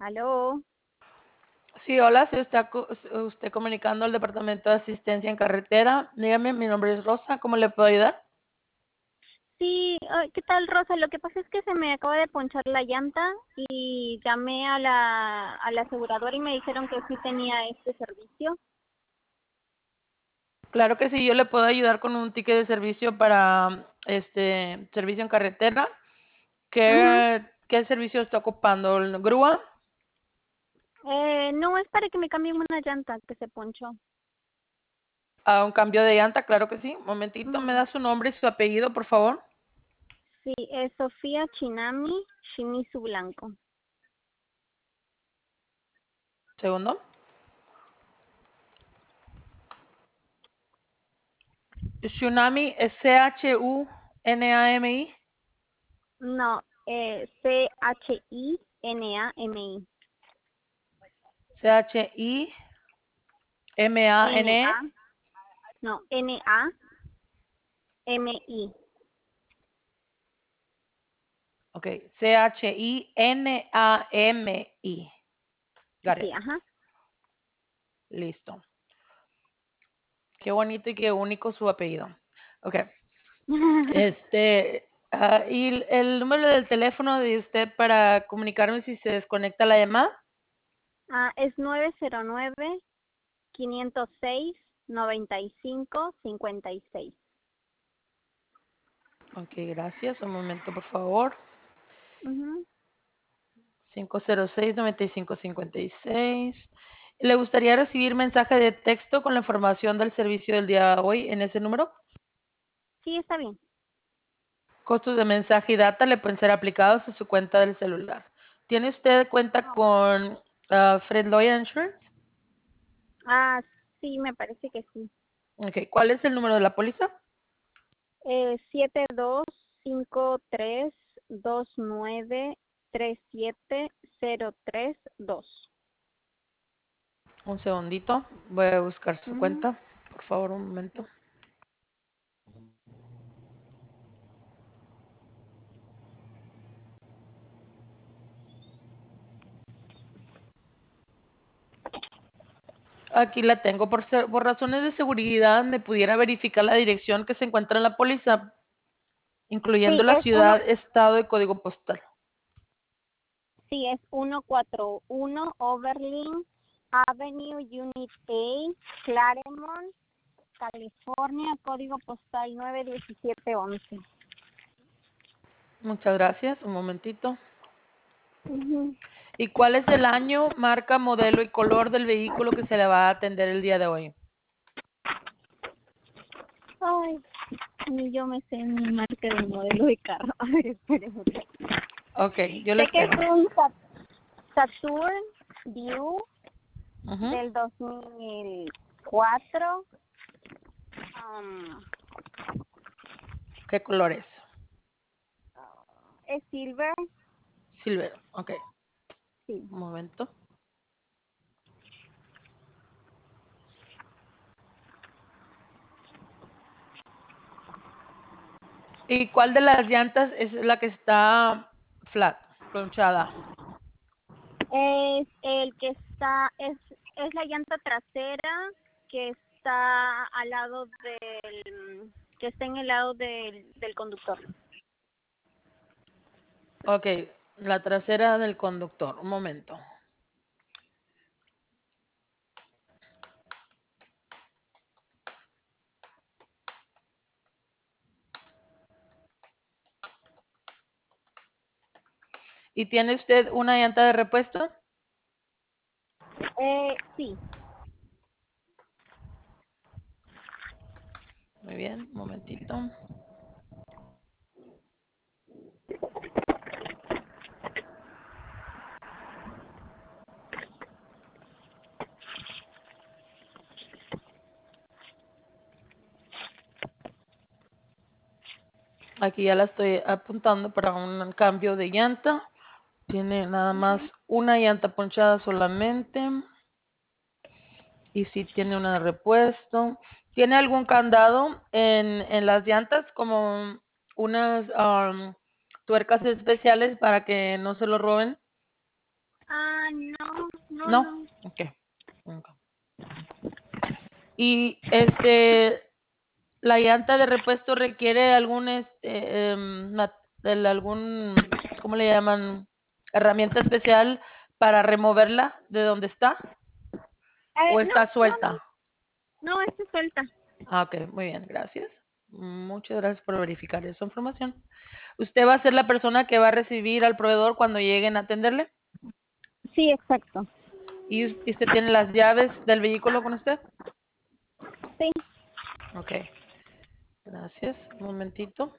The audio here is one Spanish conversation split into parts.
Aló. Sí, hola, se está usted comunicando al Departamento de Asistencia en Carretera. Dígame, mi nombre es Rosa, ¿cómo le puedo ayudar? Sí, ¿qué tal, Rosa? Lo que pasa es que se me acaba de ponchar la llanta y llamé a la aseguradora y me dijeron que sí tenía este servicio. Claro que sí, yo le puedo ayudar con un ticket de servicio para servicio en carretera. Ujú. ¿Qué servicio está ocupando? ¿La grúa? No, es para que me cambien una llanta que se ponchó. ¿A un cambio de llanta? Claro que sí. Un momentito, ¿me Ujú. da su nombre y su apellido, por favor? Sí, es Sofía Chinami Shimizu Blanco. Segundo. Shunami, Shunami. No, CHINAMI. Shimane. NA, no, NAMI. Ok, Chinami. Got Sí, it. ajá. Listo. Qué bonito y qué único su apellido. Ok. Y el número del teléfono de usted para comunicarme si se desconecta la llamada. Es 909-506-9556. Ok, gracias. Un momento, por favor. Ujú. 506-9556. ¿Le gustaría recibir mensaje de texto con la información del servicio del día de hoy en ese número? Sí, está bien. Costos de mensaje y data le pueden ser aplicados a su cuenta del celular. ¿Tiene usted cuenta con Fred Lloyd Insurance? Ah, sí, me parece que sí. Ok, ¿cuál es el número de la póliza? 725329370332. Un segundito, voy a buscar su Ujú. cuenta. Por favor, un momento. Aquí la tengo. Por razones de seguridad, ¿me pudiera verificar la dirección que se encuentra en la póliza, incluyendo Sí, la ciudad, estado y código postal? es 141 Overland Avenue, Unit A, Claremont, California, código postal 91711. Muchas gracias. Un momentito. Ujú. ¿Y cuál es el año, marca, modelo y color del vehículo que se le va a atender el día de hoy? Ay, ni yo me sé mi marca de modelo de carro. A ver, espérenme. Ok, yo le Sé que es espero. un Saturn View Ujú. del 2004. um, ¿Qué color es? es silver. Silver. Ok, Sí. un momento. ¿Y cuál de las llantas es la que está flat, planchada? Es el que es la llanta trasera que está al lado que está en el lado del conductor. Ok, la trasera del conductor. Un momento. ¿Y tiene usted una llanta de repuesto? Sí. Muy bien, un momentito. Aquí ya la estoy apuntando para un cambio de llanta. Tiene nada más una llanta ponchada solamente. Y sí tiene una de repuesto. ¿Tiene algún candado en las llantas como unas tuercas especiales para que no se lo roben? No, no, No. no. Ok. Ok. Y la llanta de repuesto requiere algún algún, ¿cómo le llaman? Herramienta especial para removerla de donde está, o No, está no, no, suelta. no, está suelta. Ah, ok, muy bien, gracias. Muchas gracias por verificar esa información. ¿Usted va a ser la persona que va a recibir al proveedor cuando lleguen a atenderle? Sí, exacto. ¿Y usted tiene las llaves del vehículo con usted? Sí. Ok, gracias. Un momentito.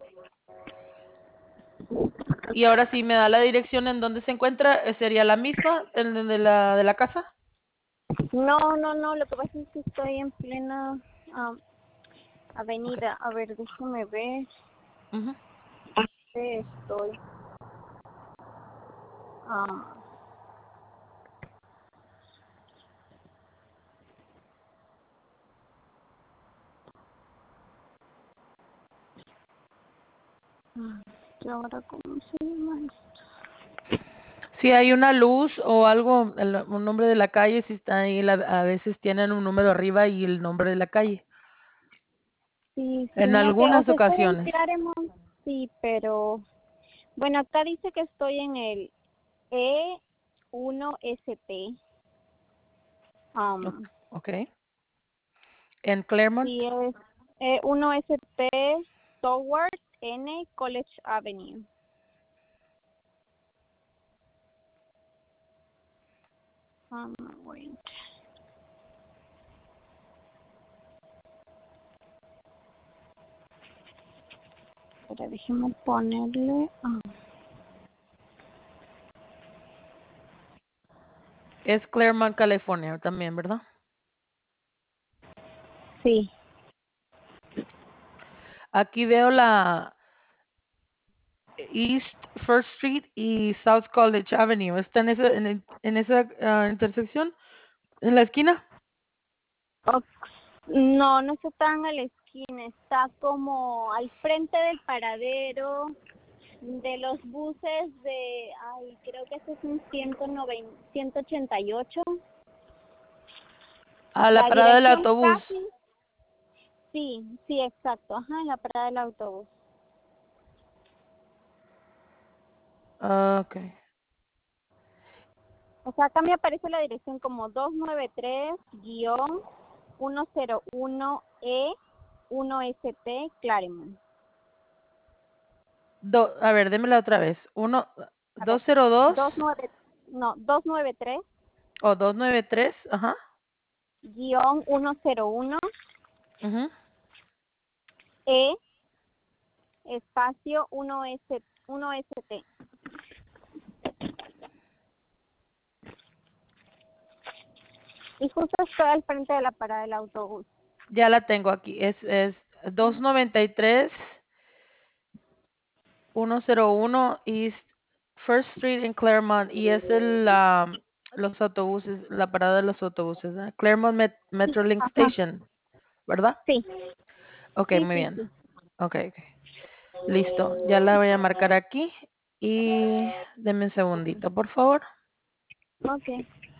Y ahora sí me da la dirección en donde se encuentra, ¿sería la misma de la casa? No, no, no, lo que pasa es que estoy en plena Ok. avenida. A ver, déjame ver. Ujú. Estoy. ah, ¿Y ahora cómo se llama? Si hay una luz o algo, un nombre de la calle, si está ahí, a veces tienen un número arriba y el nombre de la calle. Sí, sí, En no sé. O algunas sea, estoy en ocasiones. Claremont, sí, pero bueno, acá dice que estoy en el E1ST. Um, Ok. En Claremont. sí, es E1ST Towards N College Avenue. Wait. Espera, déjeme ponerle. Es Claremont, California también, ¿verdad? Sí. Aquí veo la East First Street y South College Avenue. ¿Está en esa intersección? ¿En la esquina? Oh, no, no está tan a la esquina, está como al frente del paradero de los buses creo que ese es un 188. A la La parada del dirección autobús. casi, sí, sí, exacto, ajá, en la parada del autobús. Ah, ok. O sea, acá me aparece la dirección como 293-101E1ST Claremont. A ver, démela otra vez. A ver, 202 293 o 293, ajá. guión 101 Ujú. E espacio 1ST. Y justo estoy al frente de la parada del autobús. Ya la tengo aquí. Es 293 101 East First Street en Claremont y es los autobuses, la parada de los autobuses, ¿verdad? Claremont Metrolink Ajá, Station, ¿verdad? sí, Ok, sí, muy sí, bien. sí. Ok, ok. Listo. Ya la voy a marcar aquí y deme un segundito, por favor. Ok.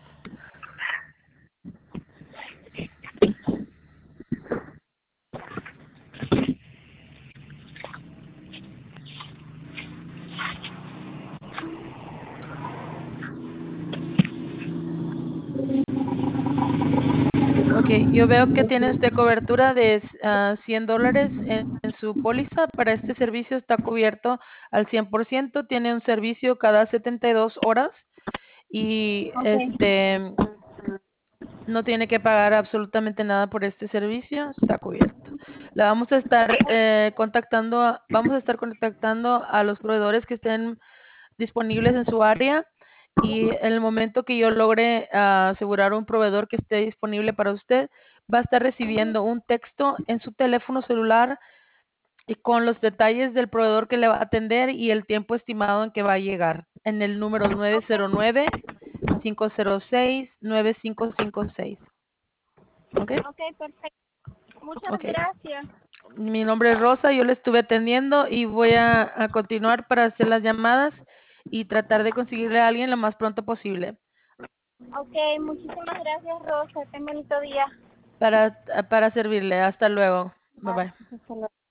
Ok, yo veo que tiene usted cobertura de $100 en su póliza. Para este servicio está cubierto al 100%. Tiene un servicio cada 72 horas y Ok. no tiene que pagar absolutamente nada por este servicio. Está cubierto. La vamos a estar contactando, vamos a estar contactando a los proveedores que estén disponibles en su área y en el momento que yo logre asegurar un proveedor que esté disponible para usted, va a estar recibiendo un texto en su teléfono celular y con los detalles del proveedor que le va a atender y el tiempo estimado en que va a llegar en el número 909-506-9556. ¿Ok? Ok, perfecto. Muchas Ok. gracias. Mi nombre es Rosa, yo le estuve atendiendo y voy a continuar para hacer las llamadas y tratar de conseguirle a alguien lo más pronto posible. Ok, muchísimas gracias, Rosa. Ten bonito día. Para servirle. Hasta luego. Bye bye. Hasta luego.